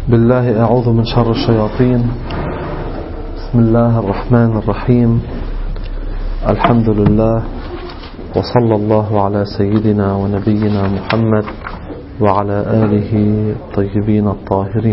بالله أعوذ من شر الشياطين. بسم الله الرحمن الرحيم. الحمد لله، وصلى الله على سيدنا ونبينا محمد وعلى آله الطيبين الطاهرين.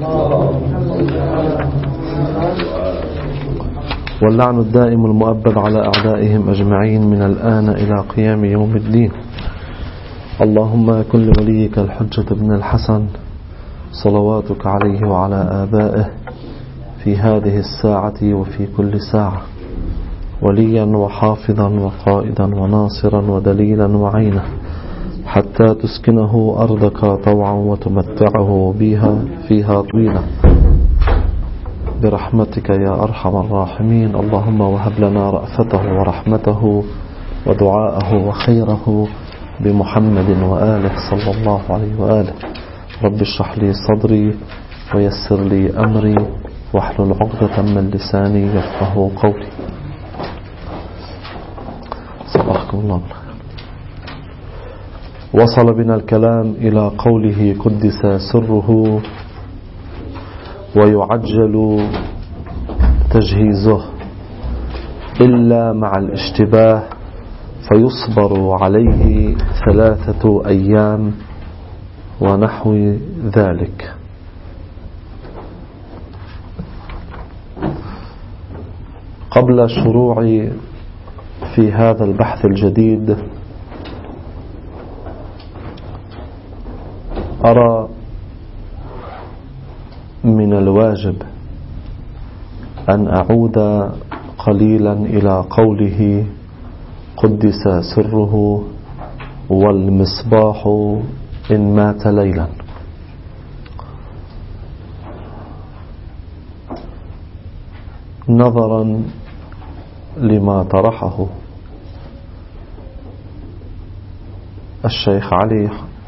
واللعن الدائم المؤبد على أعدائهم أجمعين من الآن إلى قيام يوم الدين. اللهم كن لوليك الحجة بن الحسن صلواتك عليه وعلى آبائه في هذه الساعة وفي كل ساعة وليا وحافظا وقائدا وناصرا ودليلا وعينا، حتى تسكنه أرضك طوعا وتمتعه بها فيها طويلا برحمتك يا أرحم الراحمين. اللهم وهب لنا رأفته ورحمته ودعاءه وخيره بمحمد وآله صلى الله عليه وآله. رب اشرح لي صدري ويسر لي أمري واحلل عقدة من لساني يفقه قولي. صباحكم الله بالخير. وصل بنا الكلام إلى قوله قدس سره ويعجل تجهيزه إلا مع الاشتباه فيصبر عليه 3 أيام ونحو ذلك. قبل الشروع في هذا البحث الجديد أرى من الواجب أن أعود قليلا إلى قوله قدس سره والمصباح إن مات ليلا. نظرا لما طرحه الشيخ علي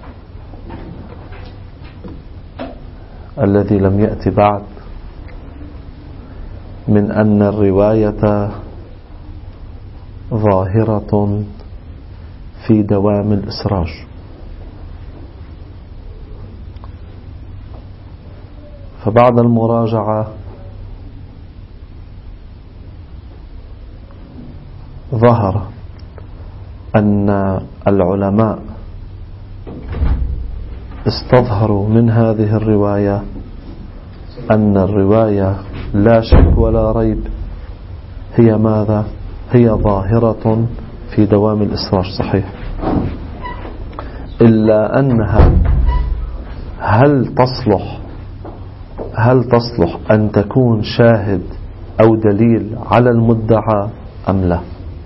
الذي لم يأتي بعد من أن الرواية ظاهرة في دوام الإسراج، فبعد المراجعة ظهر أن العلماء استظهروا من هذه الرواية أن الرواية لا شك ولا ريب هي ماذا؟ هي ظاهرة في دوام الإسراج، صحيح، إلا أنها هل تصلح أن تكون شاهد أو دليل على المدعى أم لا؟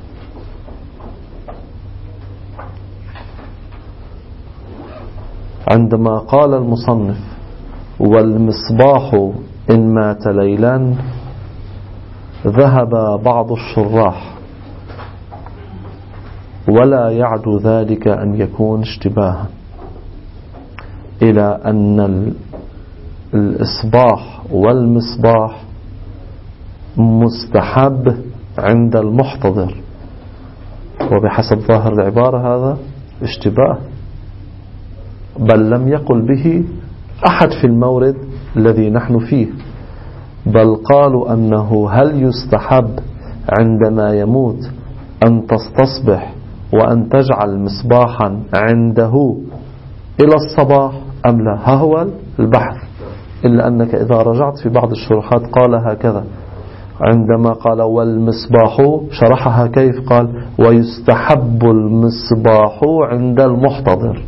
عندما قال المصنف والمصباح إن مات ليلا، ذهب بعض الشراح ولا يعد ذلك أن يكون اشتباها إلى أن الإصباح والمصباح مستحب عند المحتضر، وبحسب ظاهر العبارة هذا اشتباه، بل لم يقل به أحد في المورد الذي نحن فيه، بل قالوا أنه هل يستحب عندما يموت أن تستصبح وأن تجعل مصباحا عنده إلى الصباح أم لا؟ ها هو البحث. إلا أنك إذا رجعت في بعض الشروحات قال هكذا، عندما قال والمصباح شرحها كيف؟ قال ويستحب المصباح عند المحتضر،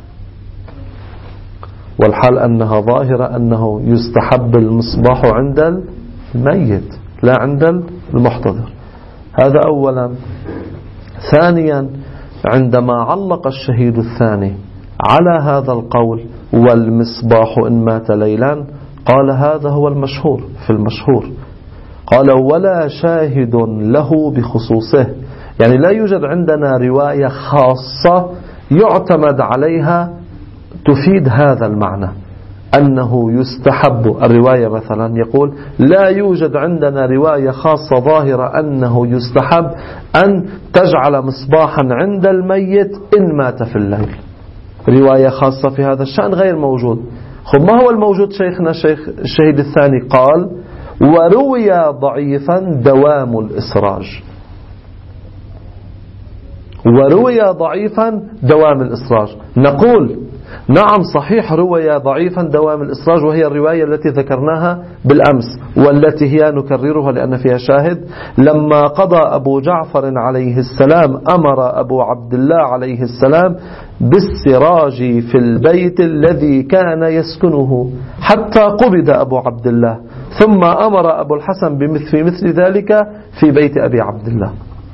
والحال أنها ظاهرة أنه يستحب المصباح عند الميت لا عند المحتضر. هذا أولا. ثانيا، عندما علق الشهيد الثاني على هذا القول والمصباح إن مات ليلا، قال هذا هو المشهور في المشهور، قال ولا شاهد له بخصوصه، يعني لا يوجد عندنا رواية خاصة يعتمد عليها تفيد هذا المعنى أنه يستحب. الرواية مثلا يقول لا يوجد عندنا رواية خاصة ظاهرة أنه يستحب أن تجعل مصباحا عند الميت إن مات في الليل. رواية خاصة في هذا الشأن غير موجود، خب ما هو الموجود شيخنا الشهيد الثاني؟ قال وروي ضعيفا دوام الإسراج. وروي ضعيفا دوام الإسراج. نقول نعم صحيح روي ضعيفا دوام الإسراج، وهي الرواية التي ذكرناها بالأمس والتي هي نكررها لأن فيها شاهد. لما قضى أبو جعفر عليه السلام أمر أبو عبد الله عليه السلام بالسراج في البيت الذي كان يسكنه حتى قبض أبو عبد الله، ثم أمر أبو الحسن في مثل ذلك في بيت أبي عبد الله.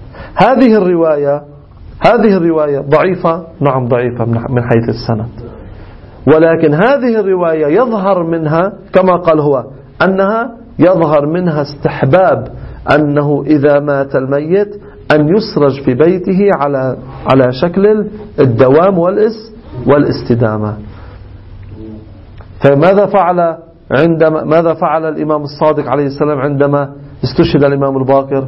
هذه الرواية ضعيفة، نعم ضعيفة من حيث السند، ولكن هذه الرواية يظهر منها كما قال هو أنها يظهر منها استحباب أنه إذا مات الميت أن يسرج في بيته على شكل الدوام والاستدامة. فماذا فعل الإمام الصادق عليه السلام عندما استشهد الإمام الباقر؟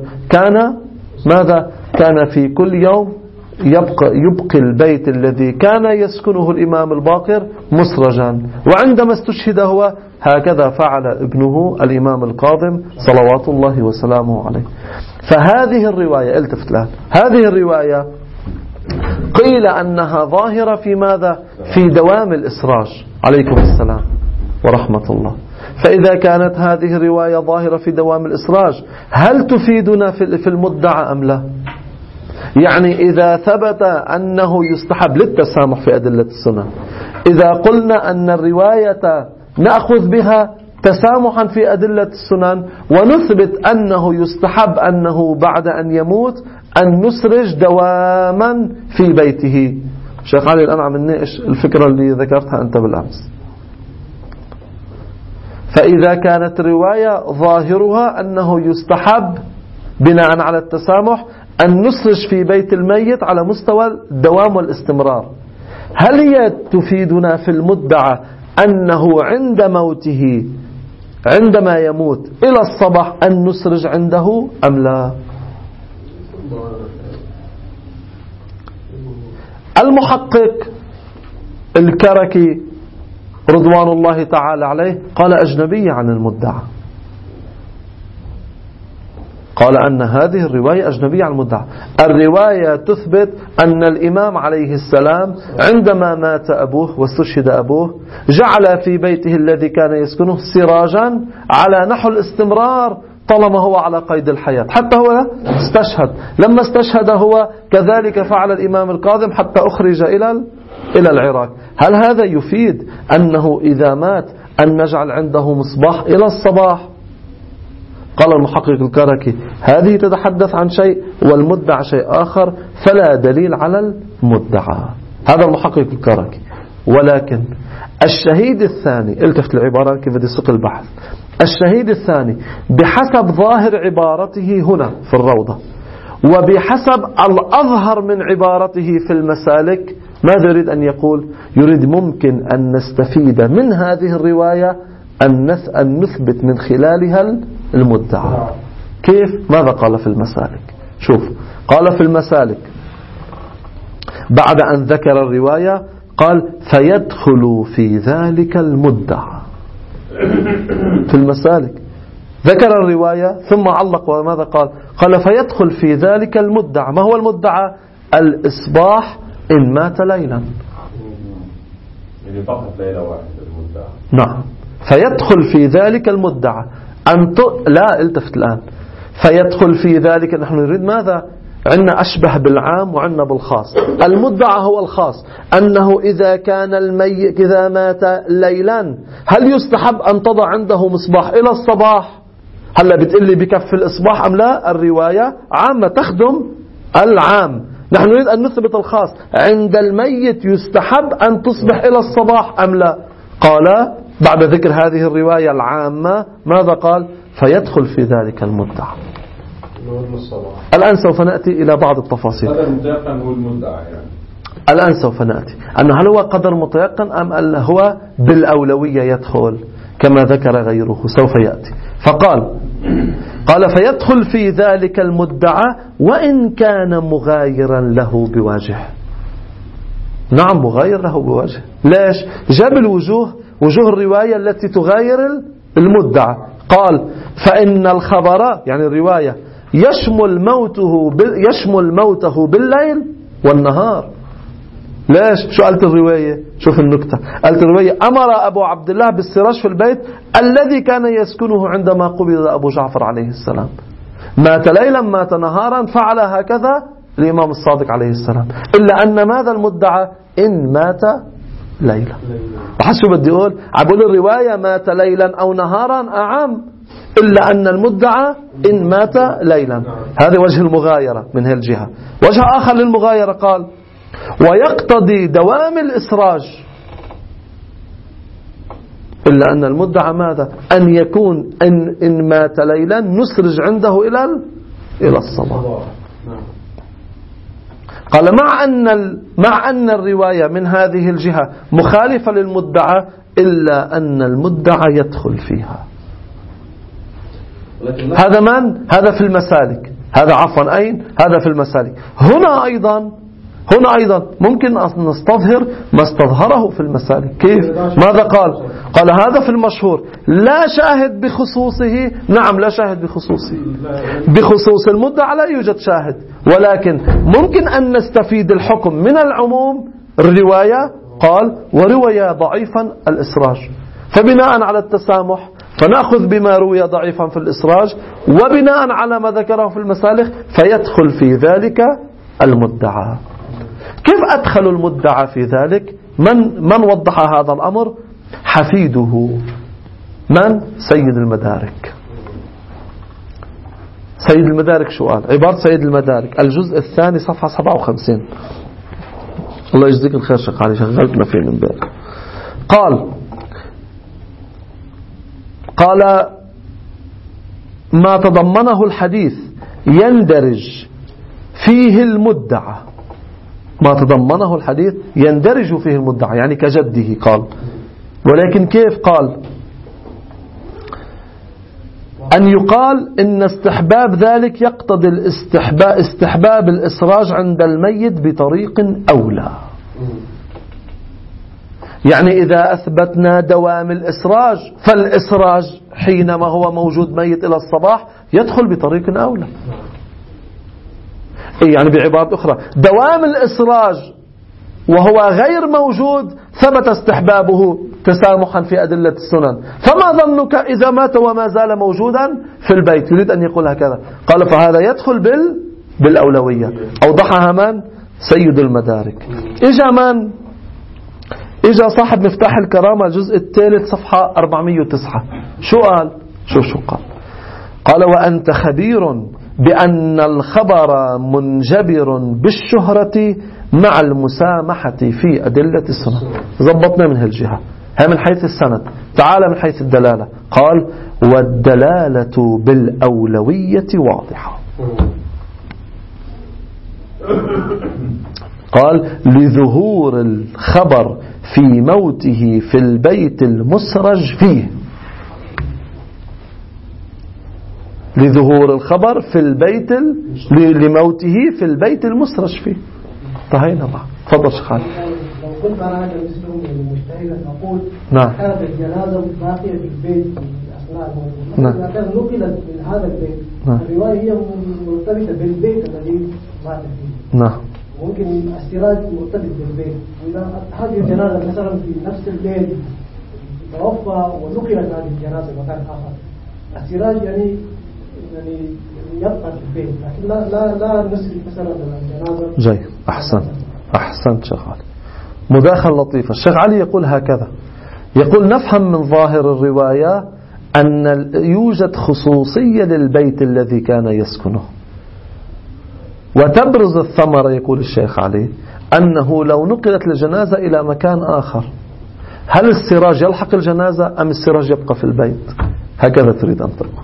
كان في كل يوم يبقي البيت الذي كان يسكنه الإمام الباقر مسرجا، وعندما استشهد هو هكذا فعل ابنه الإمام القاضم صلوات الله وسلامه عليه. فهذه الرواية التفت الآن، هذه الرواية قيل أنها ظاهرة في ماذا؟ في دوام الإسراج. عليكم السلام ورحمة الله. فإذا كانت هذه الرواية ظاهرة في دوام الإسراج، هل تفيدنا في المدعى أم لا؟ يعني إذا ثبت أنه يستحب للتسامح في أدلة السنة، إذا قلنا أن الرواية نأخذ بها تسامحا في أدلة السنن، ونثبت أنه يستحب أنه بعد أن يموت أن نسرج دواما في بيته. شيخ علي الآن عم نناقش الفكرة اللي ذكرتها أنت بالأمس. فإذا كانت الرواية ظاهرها أنه يستحب بناء على التسامح أن نسرج في بيت الميت على مستوى الدوام والاستمرار، هل هي تفيدنا في المدعى أنه عند موته عندما يموت إلى الصباح أن نسرج عنده أم لا؟ المحقق الكركي رضوان الله تعالى عليه قال أجنبية عن المدعى، قال أن هذه الرواية أجنبية عن المدعى. الرواية تثبت أن الإمام عليه السلام عندما مات أبوه واستشهد أبوه جعل في بيته الذي كان يسكنه سراجا على نحو الاستمرار طالما هو على قيد الحياة، حتى هو استشهد. لما استشهد هو كذلك فعل الإمام القاضم حتى أخرج إلى العراق. هل هذا يفيد أنه إذا مات أن نجعل عنده مصباح إلى الصباح؟ قال المحقق الكركي هذه تتحدث عن شيء والمدعى شيء آخر، فلا دليل على المدعى. هذا المحقق الكركي. ولكن الشهيد الثاني، التفت العبارة كيف بدي سوق البحث، الشهيد الثاني بحسب ظاهر عبارته هنا في الروضة وبحسب الأظهر من عبارته في المسالك، ماذا يريد أن يقول؟ يريد ممكن أن نستفيد من هذه الرواية أن نثبت من خلالها المدعى. كيف؟ ماذا قال في المسالك؟ شوف، قال في المسالك بعد أن ذكر الرواية قال فيدخل في ذلك المدعى. في المسالك ذكر الرواية ثم علق وماذا قال؟ قال فيدخل في ذلك المدعى. ما هو المدعى؟ الإصباح إن مات ليلا، يعني فقط ليلة واحدة المدعى. نعم، فيدخل في ذلك المدعى لا التفت الآن، فيدخل في ذلك. نحن نريد ماذا؟ عندنا أشبه بالعام وعندنا بالخاص. المدعى هو الخاص، أنه إذا كان الميت إذا مات ليلا هل يستحب أن تضع عنده مصباح إلى الصباح؟ هلا بتقلي بكف الإصباح أم لا؟ الرواية عامة تخدم العام، نحن نريد أن نثبت الخاص. عند الميت يستحب أن تصبح إلى الصباح أم لا؟ قال بعد ذكر هذه الرواية العامة ماذا قال؟ فيدخل في ذلك المدعى. الآن سوف نأتي إلى بعض التفاصيل. قدر متيقن هو المدعى يعني. الآن سوف نأتي أنه هل هو قدر متيقن أم هو بالأولوية يدخل كما ذكر غيره، سوف يأتي. قال فيدخل في ذلك المدعى وإن كان مغايرا له بوجه. نعم مغاير له بوجه. ليش؟ جاب الوجوه وجوه الرواية التي تغاير المدعى. قال فإن الخبر يعني الرواية يشمل موته بالليل والنهار. ليش؟ شو قالت الرواية؟ شوف النكتة، قالت الرواية أمر أبو عبد الله بالسراج في البيت الذي كان يسكنه عندما قبض أبو جعفر عليه السلام. مات ليلا مات نهارا، فعل هكذا الإمام الصادق عليه السلام، إلا أن ماذا المدعى؟ إن مات ليلا. وحس شو بدي أقول؟ عقول الرواية مات ليلا أو نهارا أعم، إلا أن المدعى إن مات ليلا. هذا وجه المغايرة من هالجهة. وجه آخر للمغايرة قال ويقتضي دوام الإسراج، إلا أن المدعى ماذا؟ أن يكون إن مات ليلا نسرج عنده إلى الصباح. قال مع أن الرواية من هذه الجهة مخالفة للمدعى، إلا أن المدعى يدخل فيها. هذا من؟ هذا في المسالك، هذا عفوا أين؟ هذا في المسالك. هنا أيضا ممكن نستظهر ما استظهره في المسالك. كيف؟ ماذا قال؟ قال هذا في المشهور لا شاهد بخصوصه. نعم لا شاهد بخصوصه، بخصوص المدعى لا يوجد شاهد، ولكن ممكن أن نستفيد الحكم من العموم الرواية. قال وروي ضعيفا الإسراج، فبناء على التسامح فنأخذ بما روي ضعيفا في الإسراج، وبناء على ما ذكره في المسالك فيدخل في ذلك المدعى. كيف أدخل المدعى في ذلك؟ من وضح هذا الأمر؟ حفيده من؟ سيد المدارك. سيد المدارك شو قال؟ عبارة سيد المدارك الجزء الثاني صفحة 57. الله يجزيك الخير شيخ علي، شغلتنا فيه من بالك. قال ما تضمنه الحديث يندرج فيه المدعى، ما تضمنه الحديث يندرج فيه المدعى يعني كجده. قال ولكن كيف؟ قال أن يقال إن استحباب ذلك يقتضي استحباب الإسراج عند الميت بطريق أولى. يعني إذا أثبتنا دوام الإسراج فالإسراج حينما هو موجود ميت إلى الصباح يدخل بطريق أولى. يعني بعبارة أخرى دوام الإسراج وهو غير موجود ثبت استحبابه تسامحا في أدلة السنن، فما ظنك إذا مات وما زال موجودا في البيت؟ يريد أن يقول هكذا. قال فهذا يدخل بالأولوية. أوضحها من؟ سيد المدارك. إجا صاحب مفتاح الكرامة الجزء الثالث صفحة 409. شو قال؟ شو قال وأنت خبير بأن الخبر منجبر بالشهرة مع المسامحة في أدلة السنة. ضبطنا من هالجهة. هي من حيث السند. تعال من حيث الدلالة. قال والدلالة بالأولوية واضحة. قال لظهور الخبر في موته في البيت المسرج فيه، لظهور الخبر في البيت لموته في البيت المسرج فيه. انتهينا بقى. تفضل شيخ خالد. لو كنت انا هذا المسلم المجتهد نقول نعم كانت الجنازه باقيه في البيت اثناء الموت، نعم كان نقلت من هذا البيت. نعم. الروايه هي مرتبطه بالبيت الذي مات فيه. نعم. ممكن السراج مرتبط بالبيت، واذا هذه الجنازه مثلا في نفس البيت توفى ونقلت هذه الجنازه مكان اخر، السراج يعني يبقى في البيت، لكن لا نسري مثلا الجنازه. جيد. احسنت شيخ علي. مداخلة لطيفة. الشيخ علي يقول هكذا، يقول نفهم من ظاهر الرواية أن يوجد خصوصية للبيت الذي كان يسكنه، وتبرز الثمرة يقول الشيخ علي أنه لو نقلت الجنازة إلى مكان آخر هل السراج يلحق الجنازة أم السراج يبقى في البيت؟ هكذا تريد أن تقول.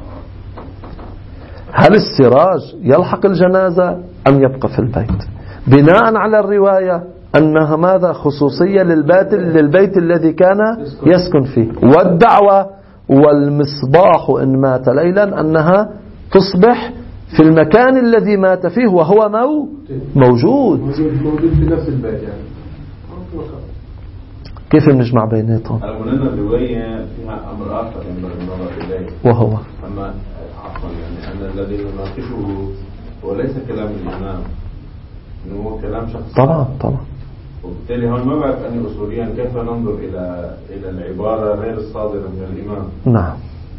هل السراج يلحق الجنازة أم يبقى في البيت؟ بناء على الرواية أنها ماذا؟ خصوصية للبيت الذي كان يسكن فيه. والدعوة والمصباح إن مات ليلا أنها تصبح في المكان الذي مات فيه وهو موجود في نفس البيت يعني. كيف بنجمع بيناتهم؟ قلنا الرواية فيها أمر آخر ينبغي النظر إليه، وهو أما عفوا يعني أن الذي يناقشه هو ليس كلام الإمام، إنه هو كلام شخص. طبعا. وبالتالي هون ما بعرف أني أصوليا كيف ننظر إلى العبارة غير الصادرة من الإمام. نعم.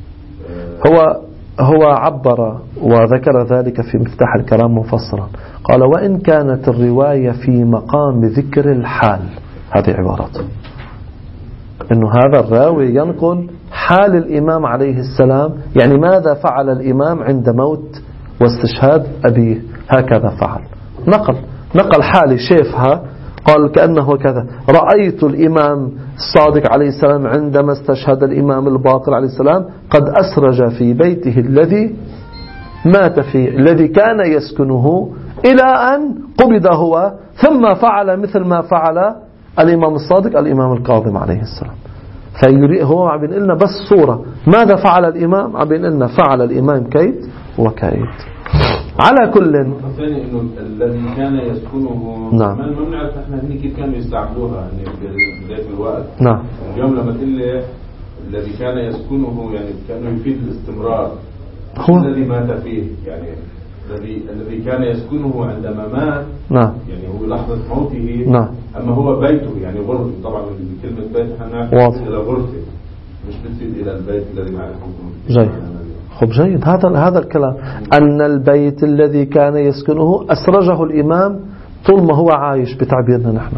هو عبر وذكر ذلك في مفتاح الكلام مفصلا، قال: وإن كانت الرواية في مقام ذكر الحال، هذه عبارته، إنه هذا الراوي ينقل حال الإمام عليه السلام، يعني ماذا فعل الإمام عند موت واستشهاد أبيه، هكذا فعل، نقل حالي شافها، قال كأنه كذا: رأيت الإمام الصادق عليه السلام عندما استشهد الإمام الباقر عليه السلام قد أسرج في بيته الذي مات فيه، الذي كان يسكنه إلى أن قبض هو، ثم فعل مثل ما فعل الإمام الصادق الإمام الكاظم عليه السلام. هو عم بينقلنا بس صورة ماذا فعل الإمام، عم بينقلنا فعل الإمام كيد وكيد. على كل الثاني انه الذي كان يسكنه، نعم، ما بنعرف احنا هني كيف كانوا يستعملوها يعني في ذاك الوقت. نعم. اليوم لما تقول لي الذي كان يسكنه يعني كانه يفيد الاستمرار، هو الذي مات فيه، يعني الذي كان يسكنه عندما مات، نعم، يعني هو لحظة موته، نعم، اما هو بيته يعني غرفة. طبعا كلمة بيت احنا نعرف الى غرفة، مش بتفيد الى البيت الذي نعرفه. جيد. هذا الكلام، أن البيت الذي كان يسكنه أسرجه الإمام طول ما هو عايش بتعبيرنا نحن.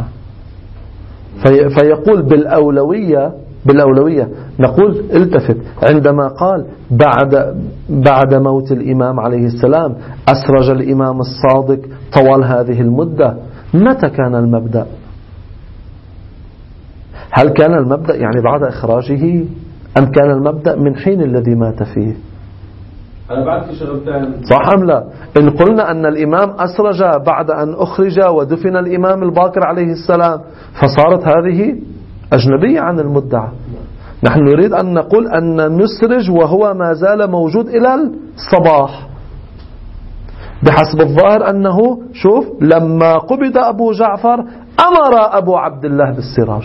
فيقول بالأولوية نقول التفت، عندما قال بعد موت الإمام عليه السلام أسرج الإمام الصادق طوال هذه المدة، متى كان المبدأ؟ هل كان المبدأ يعني بعد إخراجه، أم كان المبدأ من حين الذي مات فيه؟ أنا بعد في شغلتين، صح أم لا؟ إن قلنا أن الإمام أسرج بعد أن أخرج ودفن الإمام الباقر عليه السلام، فصارت هذه أجنبية عن المدعى. نحن نريد أن نقول أن نسرج وهو ما زال موجود إلى الصباح، بحسب الظاهر أنه شوف لما قبض أبو جعفر أمر أبو عبد الله بالسراج،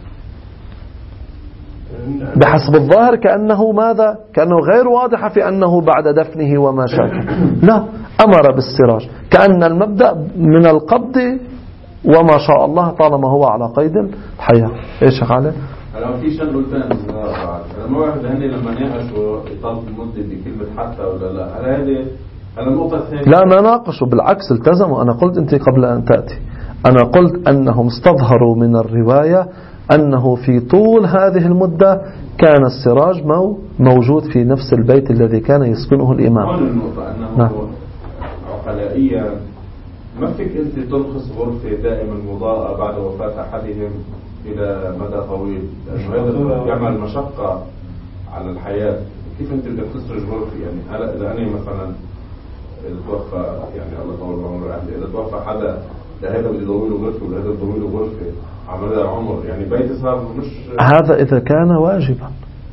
بحسب الظاهر كأنه ماذا؟ كأنه غير واضح في أنه بعد دفنه وما شاكل، لا، أمر بالسراج، كأن المبدأ من القبض وما شاء الله طالما هو على قيد الحياة. إيش عليه؟ أنا في شيء قلتين أنا ما واحد هني لما ناقشوا إطالة المدة بكلمة حتى ولا لا، هذه النقطة الثانية. لا، ما ناقشوا، بالعكس التزموا. أنا قلت أنت قبل أن تأتي، أنا قلت أنهم استظهروا من الرواية أنه في طول هذه المدة كان السراج موجود في نفس البيت الذي كان يسكنه الإمام. هون النقطة أنه عقلائيا ما فيك أنت ترخص غرفة دائما مضاءة بعد وفاة أحدهم إلى مدى طويل، لأنه هذا يعمل مشقة على الحياة. كيف أنت بدك تسرج غرفة؟ يعني هلا إذا أنا مثلا إذا توفى، يعني الله يطول بعمر أهلي، إذا توفى حدا لهذا بدي ضوي له غرفة ولهذا ضوي له غرفة، عمل عمر، يعني بيت صار مش هذا إذا كان واجبا.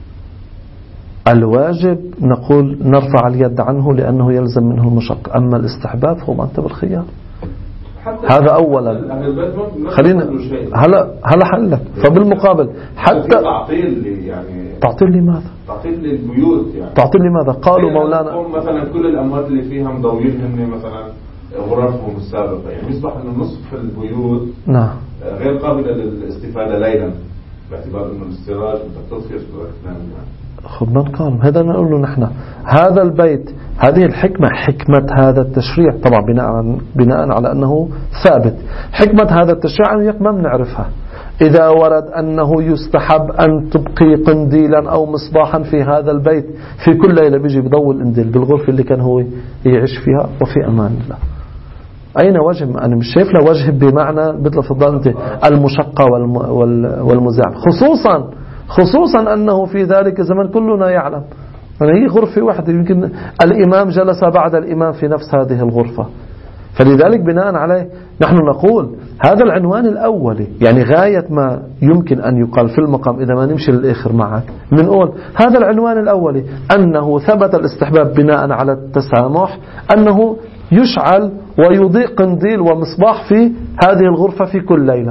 الواجب نقول نرفع اليد عنه لأنه يلزم منه المشقة، أما الاستحباب فهو أنت بالخيار. هذا أولا. خلينا هلا حلك. فبالمقابل حتى تعطيل لماذا؟ تعطيل للبيوت، يعني تعطيل لماذا؟ قالوا مولانا مثلا كل الأموات اللي فيها مضوينهم مثلا غرفهم السابقة، يعني يصبح أنه نصف البيوت نعم غير قابلة للاستفادة ليلا، باعتبار أنه الاستراج بتطفي تنام. خب ما نقارن، هذا نقول له نحن هذا البيت، هذه الحكمة، حكمة هذا التشريع طبعا بناء على أنه ثابت. حكمة هذا التشريع ما بنعرفها. إذا ورد أنه يستحب أن تبقي قنديلا أو مصباحا في هذا البيت، في كل ليلة بيجي بضوي القنديل بالغرفة اللي كان هو يعيش فيها وفي أمان الله. أين وجه؟ أنا مش شايف له وجه بمعنى مثل فضل أنت المشقة والمزاحم، خصوصا أنه في ذلك الزمن كلنا يعلم أن هي غرفة واحدة، يمكن الإمام جلس بعد الإمام في نفس هذه الغرفة. فلذلك بناء عليه نحن نقول هذا العنوان الأولي، يعني غاية ما يمكن أن يقال في المقام إذا ما نمشي للآخر معك، بنقول هذا العنوان الأولي أنه ثبت الاستحباب بناء على التسامح، أنه يشعل ويضيء قنديل ومصباح في هذه الغرفة في كل ليلة.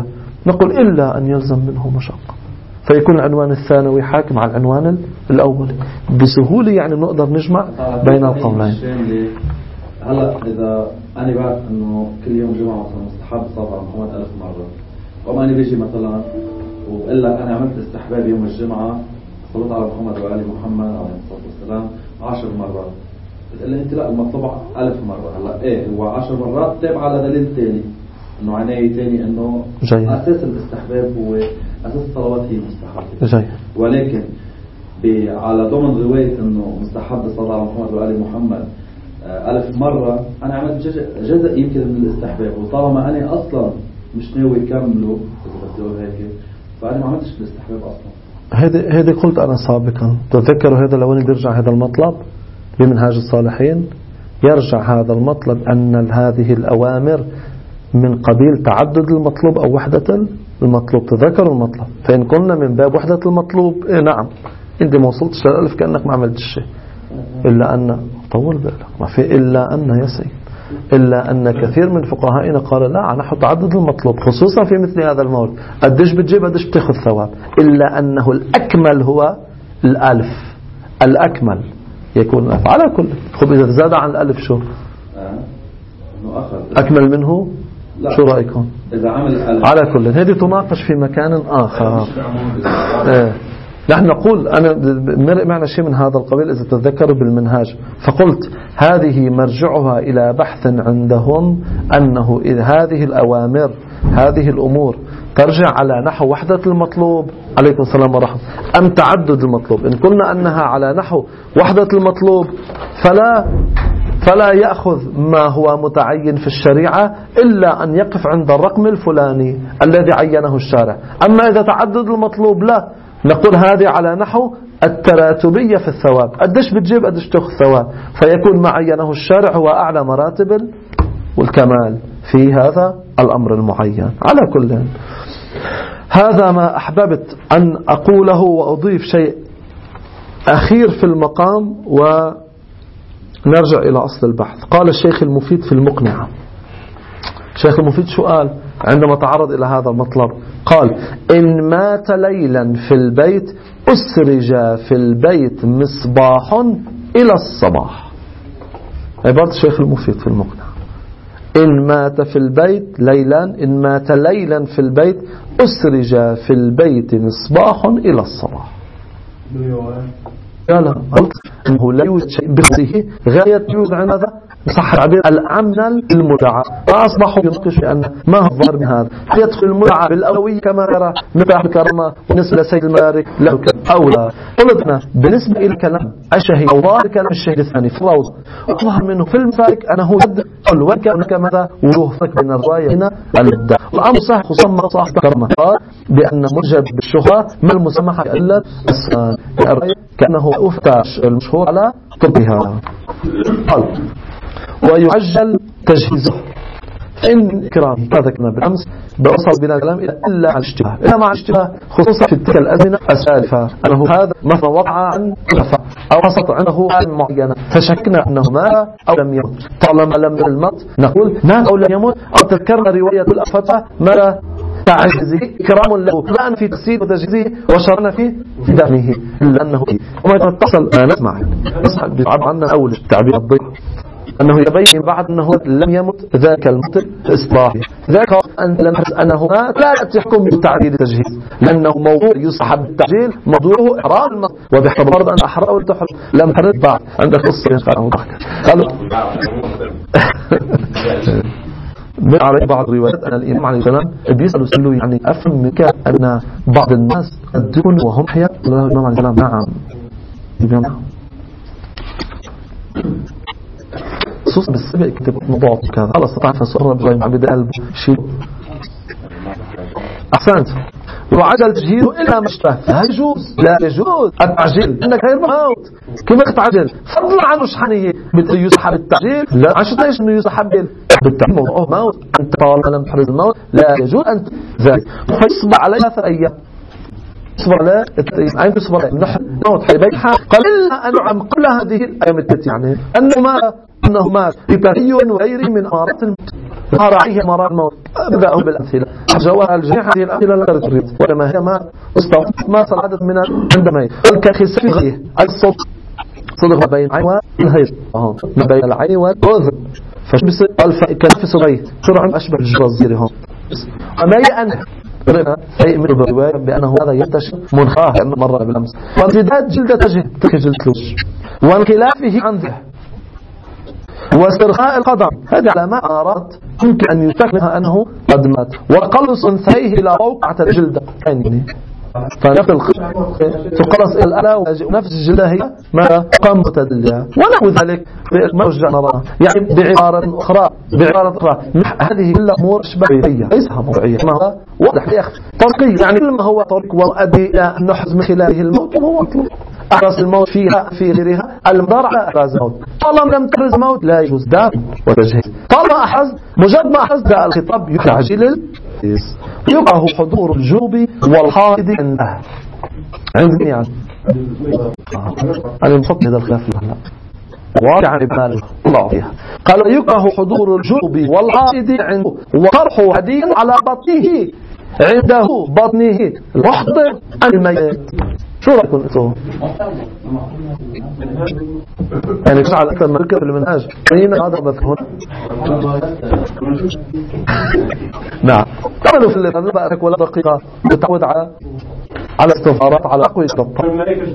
نقول إلا أن يلزم منه مشقة، فيكون العنوان الثانوي حاكم على العنوان الأول بسهولة. يعني نقدر نجمع بين القولين. هلا إذا أنا بعرف إنه كل يوم جمعة مثلا مستحب صلاة على محمد 1000 مرة، وما أنا بيجي مثلا وقال لك أنا عملت استحباب يوم الجمعة صلاة على محمد وآل محمد عليه الصلاة والسلام 10 مرات، بتقول لي أنت لا المطلوب 1000 مرة. هلا إيه هو 10 مرات تابع على دليل ثاني إنه عناية ثاني إنه أساس الاستحباب هو أساس الصلوات هي مستحبة، ولكن على ضمن رواية إنه مستحب الصلاة على محمد وآل محمد 1000 مرة، أنا عملت جزء يمكن من الاستحباب، وطالما أنا أصلا مش ناوي كمله إذا بدي هيك فأنا ما عملتش الاستحباب أصلا. هذه قلت أنا سابقا. تذكروا هذا لو بيرجع هذا المطلب بمنهاج الصالحين، يرجع هذا المطلب أن هذه الأوامر من قبيل تعدد المطلوب أو وحدة المطلوب. تذكروا المطلب، فإن قلنا من باب وحدة المطلوب إيه نعم أنت ما وصلتش للألف كأنك ما عملتش شيء، إلا أن طول بالك ما في إلا أن يسير، إلا أن كثير من فقهائنا قال لا نحو تعدد المطلوب خصوصا في مثل هذا المورد، قديش بتجيب قديش بتاخذ ثواب، إلا أنه الأكمل هو الألف، الأكمل يكون الألف على كل. خب إذا زاد عن الألف شو أكمل منه؟ لا. شو رأيكم إذا عمل على كل؟ هذه تناقش في مكان آخر. نحن نقول أنا مرق معنا شيء من هذا القبيل إذا تذكروا بالمنهاج، فقلت هذه مرجعها إلى بحث عندهم أنه إذا هذه الأوامر هذه الأمور ترجع على نحو وحدة المطلوب عليكم السلام ورحمة أم تعدد المطلوب. إن قلنا أنها على نحو وحدة المطلوب فلا يأخذ ما هو متعين في الشريعة إلا أن يقف عند الرقم الفلاني الذي عينه الشارع. أما إذا تعدد المطلوب لا، نقول هذه على نحو التراتبية في الثواب، قديش بتجيب قديش تأخذ ثواب، فيكون ما عينه الشارع هو أعلى مراتب والكمال في هذا الأمر المعين. على كل هذا ما أحببت أن أقوله، وأضيف شيء أخير في المقام ونرجع إلى أصل البحث. قال الشيخ المفيد في المقنعة، الشيخ المفيد شو قال عندما تعرض إلى هذا المطلب؟ قال إن مات ليلا في البيت أسرج في البيت مصباح إلى الصباح. عبارة الشيخ المفيد في المقنعة، إن مات في البيت ليلا، إن مات ليلا في البيت أسرج في البيت مصباح إلى الصباح. قال أنه لا يوجد شيء بخصه غاية يوجد عن هذا صح عبير الأمن المدعى، فأصبحوا ينقش بأن ما هو الظاهر من هذا يدخل المدعى بالأولوية كما يرى مفتاح الكرامة ونسبة لسيد المبارك له أولى. قلتنا بالنسبة إلى كلام الشهيد أو ظاهر كلام الشهيد الثاني في الروض أظهر منه في المفارق أنه يدخل وكأنك ماذا وروه فرق بين الرواية هنا الإبداع. والأمر صح خصوصا صاحب الكرامة قال بأن مجد بالشهرة ما المسمحة إلا السان كأنه أفتى المشهور على طبها. قال ويعجل تجهيزه إن كرامه هذا كنا بالأمس بوصل بنا الكلام إلا على الاشتباه، إلا مع الاشتباه خصوصا في تلك الأزمنة السالفة أنه هذا مثلا وضع عن خفاء أو وسط عنده حال معينة فشكنا أنه مات أو لم يمت. طالما لم يمت نقول مات أو لم يمت، أو تذكرنا رواية الأفتى ماذا تعجزه إكرام له لا في تسيير وتجهيزه وشرنا في دفنه إلا أنه وما يتصل نسمع عنا أول التعبير الضيق أنه يبين بعد أنه لم يمت ذاك الموت إصلاحي ذاك أن لم يحس أنه مات لا تحكم بتعديل التجهيز لأنه موضوع يصحب التعديل موضوعه إحرار الموت وباعتبار أن أحرار والتحر لم تحرد بعد عندك قصة قالوا من على بعض الروايات أن الإمام عليه السلام بيسألوا سألوا يعني أفهم منك أن بعض الناس الدون وهم حياة الإمام عليه السلام نعم خصوصا بالسبق كتب موضوع كذا خلاص تعرف الصورة بغير عبد قلب شيء أحسنت وعجل تجهيزه إلا ما اشتهى لا يجوز التعجيل إنك غير موت كيف تعجل فضلا عنه شحنيه يسحب التعجيل لا عشان ليش إنه يسحب بالتعجيل موضوع موت أنت طالما لم تحرز الموت لا يجوز أن ذلك فيصبح عليه 3 أيام صبر لا عند صبر نحن موت حيبيحة قال إلا أن نعم قبل هذه الأيام التي يعني أنه مات بتغير وغيره من أمارات الموت ظهر عليه مرار الموت. أبدأ بالأمثلة جواها الجميع هذه الأمثلة لا تريد وكما هي ما استوفت ما صار عدد من عندما الكخس في غيه الصوت صدق بين العين والهيج ما بين العين والأذن فشبس كنفس غيه سرعة أشبه الجرازير هون وما يأنه رأينا من الرواية بأنه هذا ينتشر منخاه أنه مر بالأمس وانسداد جلدة وجهه تلك جلدة الوجه وانخلافه عن ذه واسترخاء القدم هذه علامات أراد يمكن أن يتكلمها أنه قد مات وقلص أنثيه إلى موقعة الجلدة يعني فنفس الخشب تقلص إلى الألا ونفس الجلدة هي ما قام متدلها ونحو ذلك ما رجع نراه يعني بعبارة أخرى هذه كلها أمور شبهية ليس موضوعية ما هو واضح يا أخي طرقي يعني كل ما هو طرق وأدي إلى أن نحز من خلاله الموت وهو مطلوب أحرز الموت فيها في غيرها المدار على أحراز الموت طالما لم تحرز الموت لا يجوز داء وتجهيز طالما أحرز مجرد ما أحرز داء الخطاب يعجل الإس يقعه حضور الجوب والحائض عنده عندني يعني أنا مفكر هذا الخلاف له واقع عن ابناله الله فيها قال يقعه حضور الجوب والحائض عنده وطرحه حديد على بطنه عنده بطنه المحضر الميت شو رأيكم انتم؟ يعني تسعى أكثر من ركب في المنهاج أين هذا بذكر نعم تعملوا في اللي بقى ولا دقيقة تتعود على استفارات على أقوى الضبط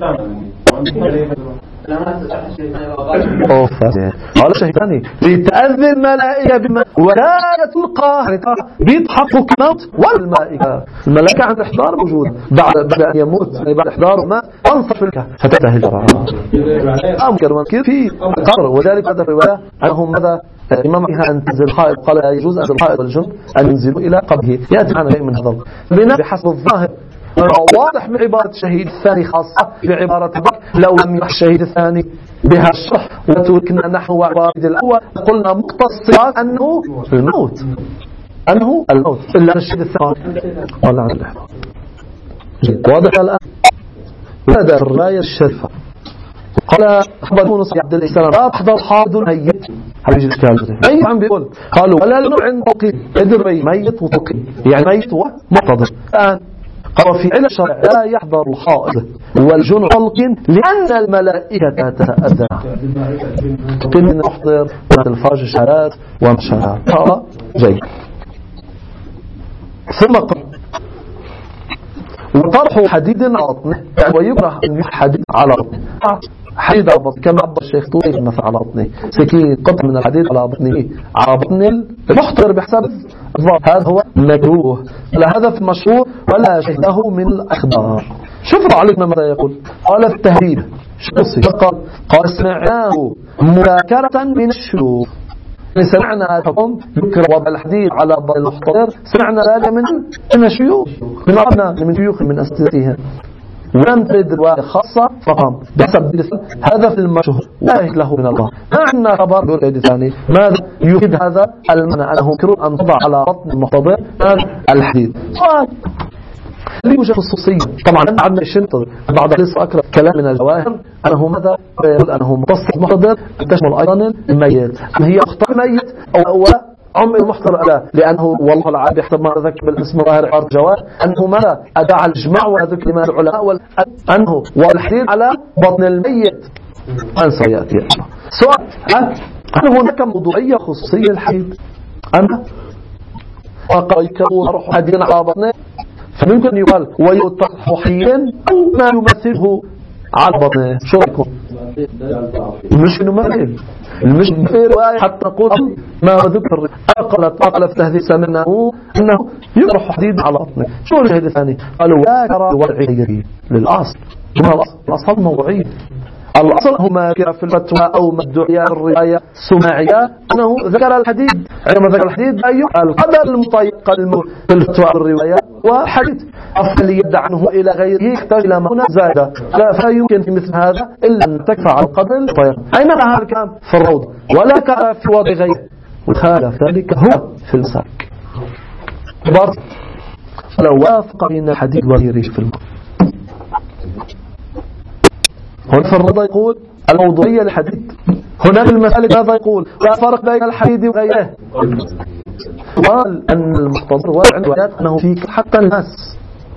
قال شيء ثاني لتأذي الملائكة بما ولاية القاهر بيضحك الموت والملائكة الملائكة عند الإحضار موجود بعد أن يموت بعد إحضاره ما أنصر في الكهف فتنتهي الجرعة أمكر منكر في قبر وذلك هذا الرواية أنهم ماذا الإمام فيها أن تنزل الحائط قال لا يجوز أن الحائط والجن أن ينزلوا إلى قبره يأتي معنا شيء من هذا بناء بحسب الظاهر واضح من عبارة الشهيد الثاني خاصة بعبارة بك لو لم يح الشهيد الثاني بها الشرح وتركنا نحو عبارة الأول قلنا مقتصرات أنه الموت إلا الشهيد الثاني والله عن الله واضح الآن هذا الراية الشرفة قال أحبر يونس عبد الإسلام أحضر حاضر الميت هذا الإشكال أي عم بيقول قالوا ولا لنوع عند توقيت إدري ميت وتوقيت يعني ميت ومحتضر الآن قال في علم الشرع لا يحضر الحائض والجن طلق لأن الملائكة تتأذى تقيم من محضر الفرج الشهرات ومشهرات قال جيد ثم قال وطرح حديد على بطنه ويكره أن يحدد على بطنه حديد على بطنه كما عبر الشيخ طويل مثل على بطنه سكين قطع من الحديد على بطنه على بطن المحضر بحساب هذا هو مكروه لا هدف مشروع ولا شيء له من الأخبار شوف عليكم ماذا يقول قال التهريب قال سمعناه مذاكرة من الشيوخ سمعنا الحكم ذكر وضع الحديد على المحتضر سمعنا ذلك من الشيوخ من أبناء من شيوخ من أساتذتهم ولم ترد رواية خاصة فقام بحسب هذا في المشهور لا له من الله ما عندنا خبر بالعيد ثاني ماذا يفيد هذا المعنى أنه كرر أن تضع على بطن المحتضر الحديد اللي يوجد خصوصية طبعا عندنا الشنطر بعد لسه أكثر كلام من الجواهر أنه ماذا يقول أنه متصل محتضر تشمل أيضا الميت أم هي أخطاء الميت أو عم المحتضر لا لأنه والله العالم بيحسب ما ذكر بالاسم ظاهر عبارة جواهر أنه ماذا أدعى الجماع وذكر ما العلماء أنه والحديد على بطن الميت أنسى يأتي سؤال هل هناك موضوعية خصوصية الحديد أنا وقيكه روح حديد على بطنه فممكن يقال ويطرح حيا أو ما يمثله على بطنه شو رأيكم مش نمثل مش في رواية حتى نقول ما ذكر أقل في تهذيب منه أنه يطرح حديد على بطنه شو الشهيد الثاني قالوا لا ترى الوضعي للأصل الأصل موضوعي الأصل هما في الفتوى أو مدعية الرواية السماعية أنه ذكر الحديد عندما ذكر الحديد القدر المطيق في الفتوى الرواية وحديث أفضل يدع عنه إلى غيره يحتاج إلى ما هنا زائدة لا يمكن في مثل هذا إلا أن تكفى على القدر المطيق أين هذا الكلام في الروض ولا كان في وضع غيره وخالف ذلك هو في المساك لو وافق بين الحديد وغيره في الماء هنا في الرضا يقول الموضوعية للحديد هنا في المسألة هذا يقول لا فرق بين الحديد وغيره قال أن المحتضر وارد روايات أنه في حتى الناس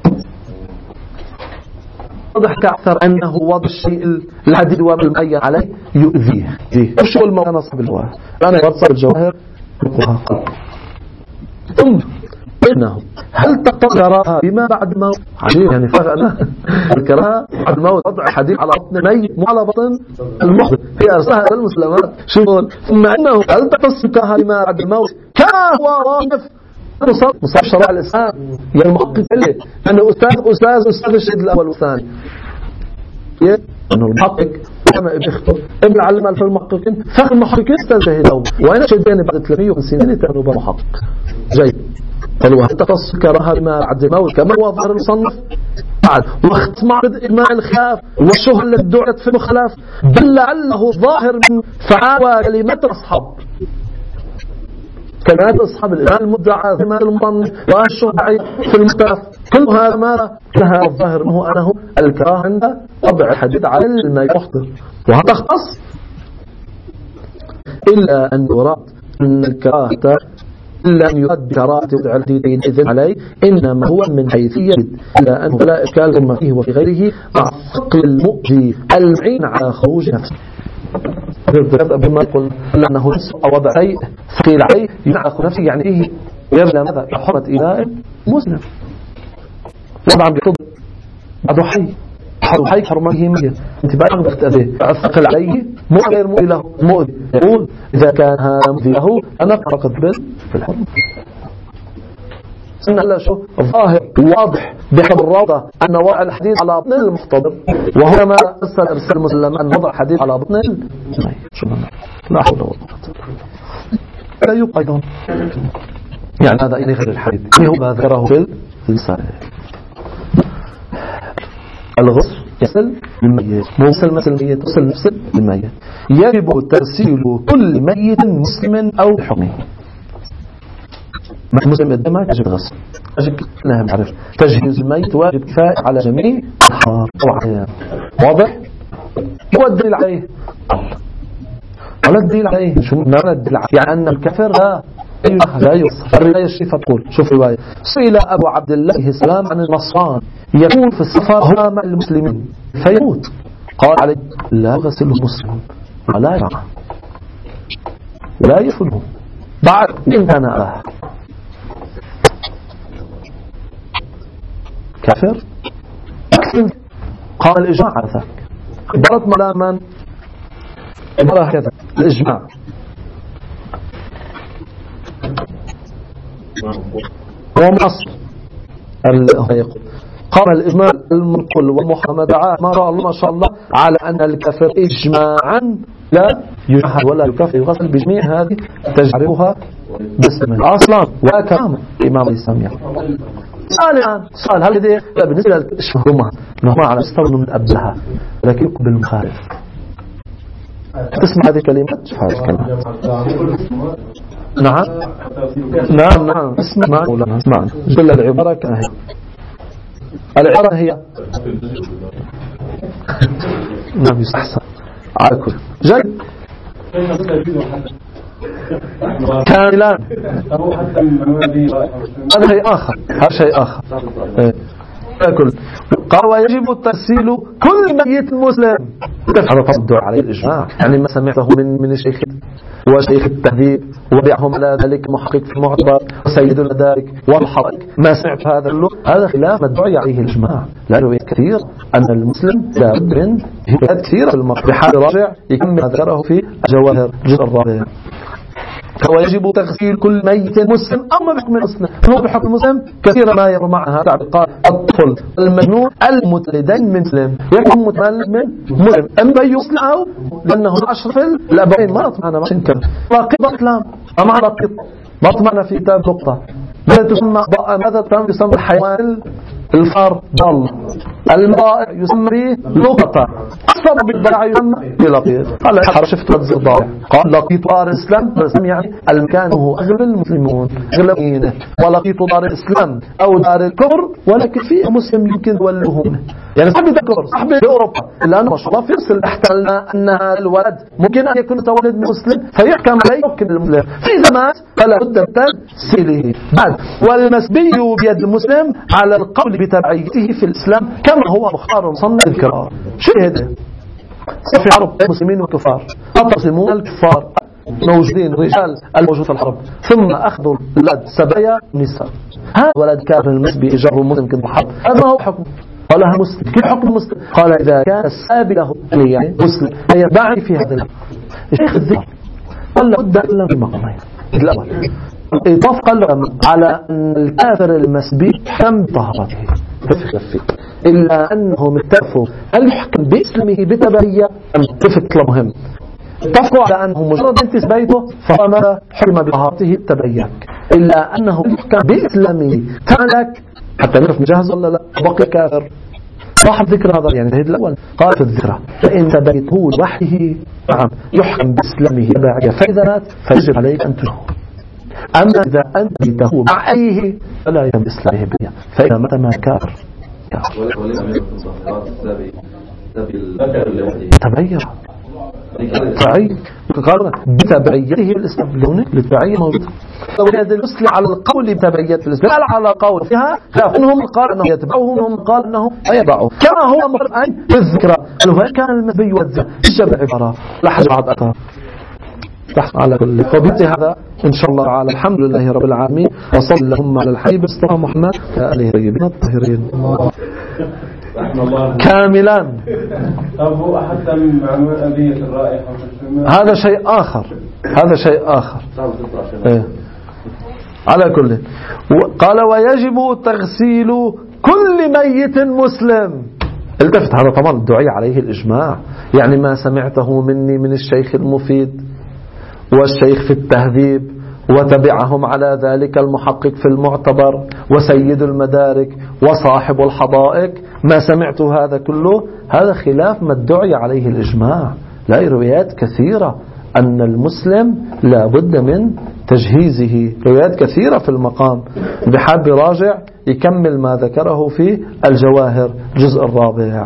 واضح كأكثر أنه وضع الشيء الحديد والمعين عليه يؤذيه. وش هو الموضوع نصب الجواهر؟ أنا يرصب الجواهر ثم إنه هل تقدرها بما بعد موت؟ عجيب يعني فعلا الكراهة بعد موت وضع حديد على بطن ميت مو على بطن المحدث هي أرسلها للمسلمات شغل. ثم إنه هل تقصدها بما بعد الموت كما هو رادف مصاب شرع الإسلام يعني المحقق اللي أنه أستاذ الشهيد الأول والثاني أنه المحقق كما بيخطب ابن علم ألف المحققين فخر المحققين أستاذ الشهيد الأول وأنا شهدين بعد 350 سنة تأنوا بمحقق جيد. قالوا هل تقص كراهة بما بعد الموت كما هو ظهر المصنف بعد وقت معرض إجماع الخلاف والشهر التي دعت في الخلاف بل لعله ظاهر من فعاوى كلمات أصحاب كلمات أصحاب الإمام المدعى ثم المصنف والشهر في المختلف كل هذا ما لها الظاهر أنه الكراهة عند طبع الحديد على ما يحضر وهتختص إلا أن يراد أن الكراهة إلا أن يؤدي كراهة الحديد إذن عليه إنما هو من حيثية إلا أنه لا إشكال ما فيه وفي غيره مع ثقل المؤذي المعين على خروج نفسه قبل ما يقول لأنه وضع شيء ثقيل عليه ينعق نفسه يعني فيه يرجع ماذا حرمة إله مسلم وضع بيطلب بعده حي حرمته مية انت بقى يغبخ تأذيه الثقل عليه مو غير مؤذي له مؤذي يقول إذا كان هذا مؤذي له أنا فقط في الحرم سنة لا شو ظاهر واضح بحب الروضة أن وضع الحديد على بطن المحتضر وهو ما أرسل المسلم أن وضع الحديد على بطن لا حول ولا قوة لا يبقى أيضا يعني هذا إلي غير الحديد هو ما ذكره في الرسالة الغسل يصل الميت موصل مثل الميت تصل نفس الميت يجب ترسيل كل ميت مسلم أو حكمه مسلم الدماء يجب غسل نعم عرف تجهيز الميت واجب كفاية على جميع الحار طبعا واضح هو الدليل عليه ولا الدليل عليه شو ما الدليل يعني أن الكفر لا يوصف الرواية الشريفة تقول شوف الرواية سئل أبو عبد الله عليه السلام عن النصران يكون في السفر هنا مع المسلمين فيموت قال عليه لا يغسله مسلم ولا يرعى لا يفله بعد إن كان أباه كافر قال الإجماع على ذلك عبارة ملاما عبارة هكذا الإجماع هو مصر قال الإجماع المنقل والمحمد ما رأى الله ما شاء الله على أن الكفر إجماعا لا يجهل ولا يكفر يغسل بجميع هذه تجعلها باسم أصلا وكرامة الإمام الإسلامي سؤال هل هذه بالنسبة للإشمهرمة نحن على استوى من أبلها لكن يقبل المخالف تسمع هذه الكلمات شوف هذه الكلمات نعم اسمع مولانا اسمع جل العبارة كهي العبارة هي نعم يستحسن على كل جيد كاملا هذا شيء آخر قال ويجب ترسيل كل ميت مسلم هذا فرض عليه الإجماع يعني ما سمعته من الشيخ وشيخ التهذيب وبيعهم على ذلك محقق في المعتبر وسيد المدارك والحرق ما سمعت هذا له هذا خلاف مدعي عليه الإجماع لا روايات كثير أن المسلم لا بد من روايات كثيرة في المرء بحال راجع يكمل ما ذكره في جواهر الجزء الرابع ويجب تغسيل كل ميت مسلم أما بحكم المسلم هو بحكم المسلم كثيرا ما يرى معها قال الطفل المجنون المتلدين من مسلم يكون متولد من مسلم أما يصنعه لأنه أشرف الأبوين ما أطمعنا ما شنكر راقب إسلام أما راقب ما أطمعنا في كتاب نقطة ماذا تسمى الحيوان الفار ضل المائع يسمى نقطة الصبي الضائع يسمى بلقيط. قال الحرب شفت رد الضائع، قال لقيط دار الإسلام يعني المكان هو أغلب المسلمون أغلبينه، ولقيط دار الإسلام أو دار الكفر ولكن فيه مسلم يمكن تولهم. يعني صاحب الكفر صاحب أوروبا الآن ما شاء الله في مصر احتلنا أن هذا الولد ممكن أن يكون تولد من مسلم فيحكم عليه حكم المسلم، فإذا مات فلا بد من تغسيله. بعد والمسبي بيد المسلم على القول بتبعيته في الإسلام كما هو مختار مصنف الكرار. شو هذا؟ في حرب المسلمين والكفار، المسلمون الكفار موجودين رجال الموجود في الحرب، ثم أخذوا الولد سبايا نساء. هذا ولد كافر المسبي جر مسلم كنت حرب، هذا هو حكم. قال لها مسلم، كيف حكم مسلم؟ قال إذا كان السابق له يعني مسلم فيتبعني في هذا الأمر. الشيخ الذكر قال لابد أن في مقامين. الأول اتفق العلماء على أن الكافر المسبي يحكم بطهارته إلا أنهم اتفقوا هل يحكم بإسلامه بتبعية أم اتفق مهم. اتفقوا على أنه مجرد انتس بيته فما حكم بطهارته التبعية، إلا أنه يحكم بإسلامه تملك حتى نعرف مجهز ولا لا بقي كافر. صاحب ذكر هذا يعني الشهيد الأول قال في الذكرى فإن تبيته لوحده نعم يحكم بإسلامه تبعية، فإذا مات فيجب عليك أن تنهو. أما إذا أنت بيته معيه فلا يحكم بإسلامه بيا، فإذا مات ما كافر تبعية قال بتبعيته الإسلام لونه للتبعية موجودة. هذا المسلم على القول بتبعية الإسلام على قول فيها خلافهم قال أنه يتبعهم قال أنه يتبعه كما هو مرأي في الذكرى هل كان المسبي والذكر الشبع عبارة لحظة بعد أكثر على كل. فبهذا إن شاء الله تعالى الحمد لله رب العالمين وصلى اللهم على الحبيب مصطفى محمد وآله الطيبين الطاهرين كاملا. أبو حتى مع أبية الرائحة هذا شيء آخر، هذا شيء آخر. على كل قال ويجب تغسيل كل ميت مسلم. التفت هذا طبعا الدعاء عليه الإجماع، يعني ما سمعته مني من الشيخ المفيد والشيخ في التهذيب وتبعهم على ذلك المحقق في المعتبر وسيد المدارك وصاحب الحدائق، ما سمعت هذا كله هذا خلاف ما ادعي عليه الإجماع. لا روايات كثيرة أن المسلم لا بد من تجهيزه، روايات كثيرة في المقام. بحب راجع يكمل ما ذكره في الجواهر الجزء الرابع.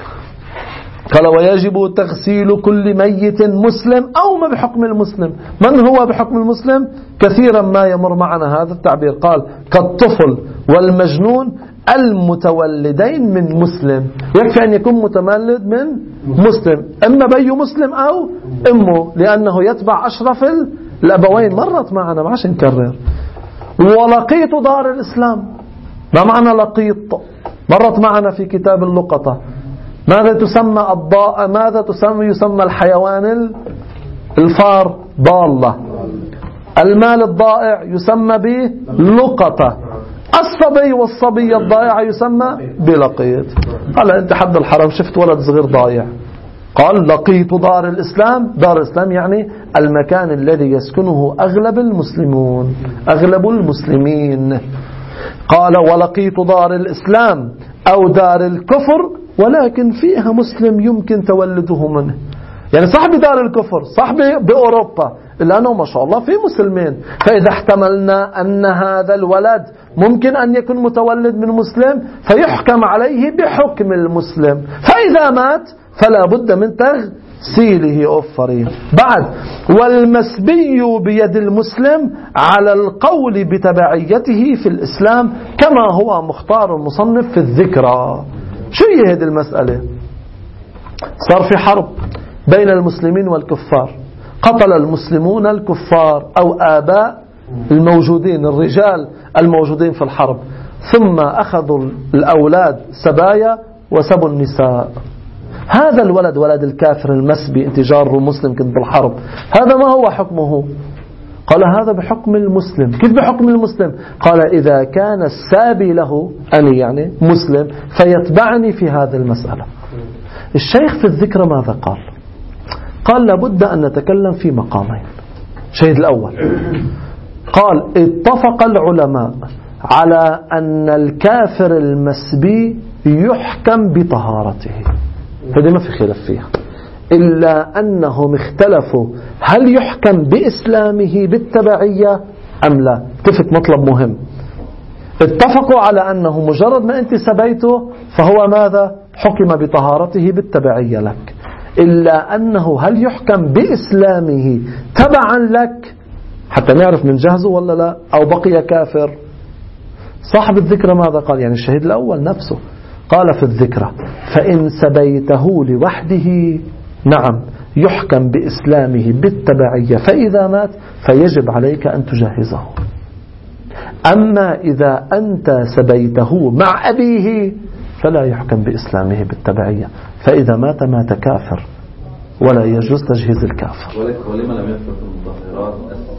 قال ويجب تغسيل كل ميت مسلم أو ما بحكم المسلم. من هو بحكم المسلم؟ كثيرا ما يمر معنا هذا التعبير، قال كالطفل والمجنون المتولدين من مسلم. يكفي أن يكون متولد من مسلم، إما بي مسلم أو أمه، لأنه يتبع أشرف الأبوين. مرت معنا ما عشان نكرر. ولقيط دار الإسلام، ما معنى لقيط؟ مرت معنا في كتاب اللقطة. ماذا تسمى الضاء؟ ماذا يسمى الحيوان الفار ضالة. المال الضائع يسمى بلقطة. الصبي والصبي الضائع يسمى بلقيط. قال أنت حد الحرم شفت ولد صغير ضايع، قال لقيط دار الإسلام. دار الإسلام يعني المكان الذي يسكنه أغلب المسلمون أغلب المسلمين. قال ولقيط دار الإسلام أو دار الكفر ولكن فيها مسلم يمكن تولده منه. يعني صاحب دار الكفر صاحب بأوروبا لأنه ما شاء الله في مسلمين، فإذا احتملنا أن هذا الولد ممكن أن يكون متولد من مسلم فيحكم عليه بحكم المسلم، فإذا مات فلا بد من تغسيله أفرين. بعد والمسبي بيد المسلم على القول بتبعيته في الإسلام كما هو مختار المصنف في الذكرى. شو هي هذه المسألة؟ صار في حرب بين المسلمين والكفار، قتل المسلمون الكفار أو آباء الموجودين الرجال الموجودين في الحرب، ثم أخذوا الأولاد سبايا وسبوا النساء. هذا الولد ولد الكافر المسبي انتجار مسلم كنت بالحرب، هذا ما هو حكمه؟ قال هذا بحكم المسلم. كيف بحكم المسلم؟ قال إذا كان السابي له أني يعني مسلم فيتبعني في هذه المسألة. الشيخ في الذكر ماذا قال؟ قال لابد أن نتكلم في مقامين. الشيء الأول قال اتفق العلماء على أن الكافر المسبي يحكم بطهارته. هذه ما في خلاف فيها، إلا أنهم اختلفوا هل يحكم بإسلامه بالتبعية أم لا. تفت مطلب مهم، اتفقوا على أنه مجرد ما أنت سبيته فهو ماذا؟ حكم بطهارته بالتبعية لك، إلا أنه هل يحكم بإسلامه تبعا لك حتى نعرف من جهزه ولا لا، أو بقي كافر. صاحب الذكرى ماذا قال؟ يعني الشهيد الأول نفسه قال في الذكرى: فإن سبيته لوحده نعم يحكم بإسلامه بالتبعية، فإذا مات فيجب عليك أن تجهزه. أما إذا أنت سبيته مع أبيه فلا يحكم بإسلامه بالتبعية، فإذا مات مات كافر ولا يجوز تجهيز الكافر. ولما لم يذكر في المطهرات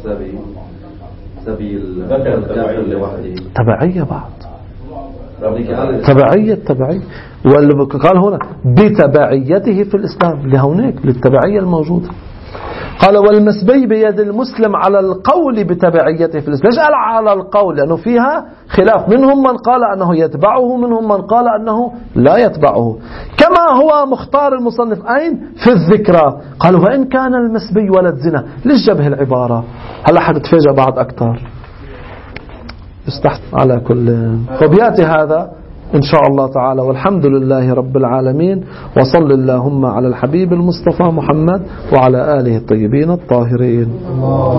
سبي الكافر لوحده؟ تبعية بعد، تبعية واللي قال هنا بتبعيته في الإسلام لهونيك للتبعية الموجودة. قال: والمسبي بيد المسلم على القول بتبعيته في الإسلام. ليش قال على القول؟ لأنه فيها خلاف، منهم من قال أنه يتبعه، منهم من قال أنه لا يتبعه، كما هو مختار المصنف أين؟ في الذكرى. قالوا: وإن كان المسبي ولد زنا. ليش جبه العبارة؟ هلا حتتفاجأ بعد أكثر. استحت على كل. فبيأتي هذا إن شاء الله تعالى، والحمد لله رب العالمين، وصل اللهم على الحبيب المصطفى محمد وعلى آله الطيبين الطاهرين.